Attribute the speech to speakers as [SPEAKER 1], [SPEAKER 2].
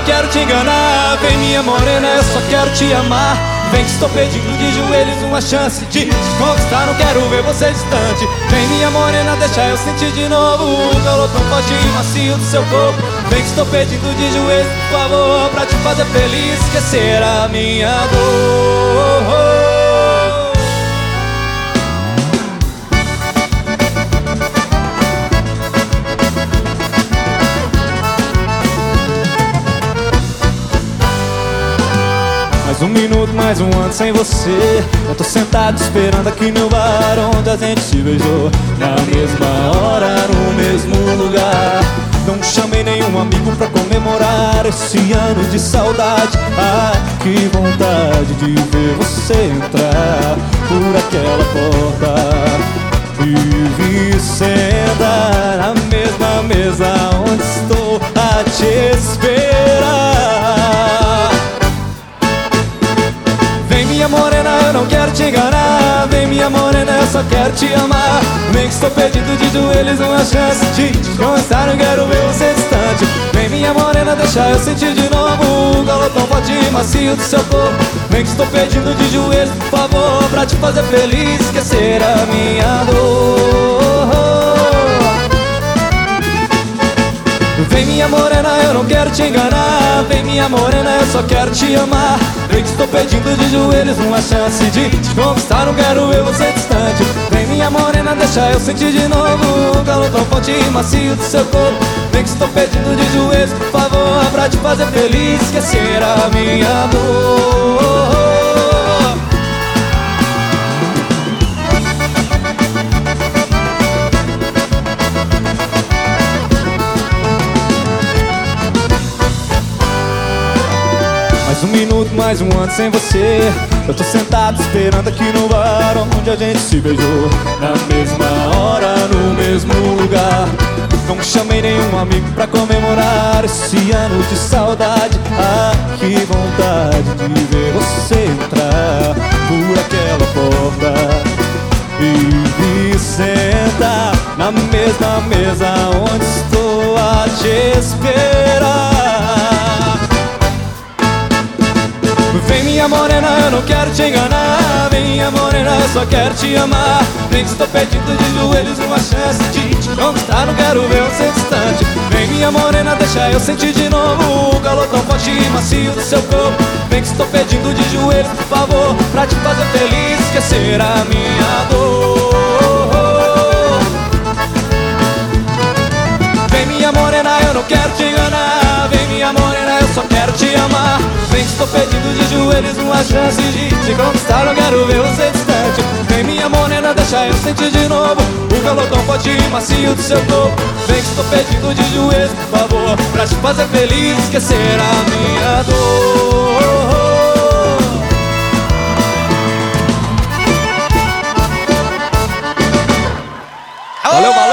[SPEAKER 1] quero te enganar. Vem minha morena, eu só quero te amar. Vem que estou pedindo de joelhos uma chance de te conquistar, não quero ver você distante. Vem minha morena, deixa eu sentir de novo o calor tão forte e macio do seu corpo. Vem que estou pedindo de joelhos, por favor, pra te fazer feliz, esquecer a minha dor. Mais um minuto, mais um ano sem você. Eu tô sentado esperando aqui no bar onde a gente se beijou, na mesma hora, no mesmo lugar. Não chamei nenhum amigo pra comemorar esse ano de saudade. Ah, que vontade de ver você entrar por aquela porta e vir sentar na mesma mesa onde estou a te esperar. Vem minha morena, eu não quero te enganar. Vem minha morena, eu só quero te amar. Vem que estou pedindo de joelhos uma chance de te conquistar, não quero ver você distante. Vem minha morena, deixa eu sentir de novo o calor tão forte e macio do seu corpo. Vem que estou pedindo de joelhos, por favor, pra te fazer feliz, esquecer a minha dor. Vem minha morena, eu não quero te enganar. Vem minha morena, eu só quero te amar. Vem que estou pedindo de joelhos uma chance de te conquistar, não quero ver você distante. Vem minha morena, deixa eu sentir de novo o calor tão forte e macio do seu corpo. Vem que estou pedindo de joelhos, por favor, pra te fazer feliz, esquecer a minha dor. Mais um minuto, mais um ano sem você. Eu tô sentado esperando aqui no bar onde a gente se beijou, na mesma hora, no mesmo lugar. Não chamei nenhum amigo pra comemorar esse ano de saudade. Ah, que vontade de ver você entrar por aquela porta e vir sentar na mesma mesa onde estou a te esperar. Vem minha morena, eu não quero te enganar. Vem minha morena, eu só quero te amar. Vem que estou pedindo de joelhos uma chance de te conquistar, não quero ver você distante. Vem minha morena, deixa eu sentir de novo o calor tão forte e macio do seu corpo. Vem que estou pedindo de joelhos, por favor, pra te fazer feliz, esquecer a minha dor. Vem minha morena, eu não quero te enganar. Vem minha morena, eu só quero te amar. Vem que estou pedindo de joelhos uma chance de te conquistar, não quero ver você distante. Vem minha morena, deixa eu sentir de novo o calor tão forte e macio do seu corpo. Vem que estou pedindo de joelhos, por favor, pra te fazer feliz, esquecer a minha dor. Valeu, valeu!